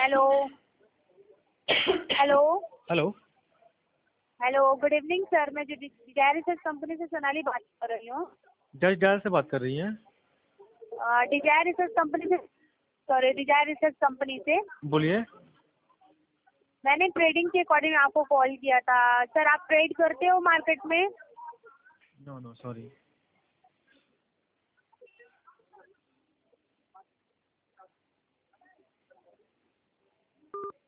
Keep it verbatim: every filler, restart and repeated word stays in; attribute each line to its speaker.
Speaker 1: Hello hello
Speaker 2: hello.
Speaker 1: Hello good evening sir, मैं desire research company से सोनाली बात कर रही हूँ।
Speaker 2: जज डायल से बात कर रही हैं?
Speaker 1: डिजायर रिसर्च कंपनी से सॉरी डिजायर रिसर्च कंपनी से
Speaker 2: बोलिए।
Speaker 1: मैंने ट्रेडिंग के अकॉर्डिंग आपको कॉल किया था। सर आप ट्रेड करते हो मार्केट में?
Speaker 2: No no sorry.